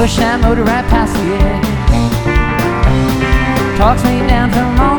push that motor right past the edge. Talks me down from all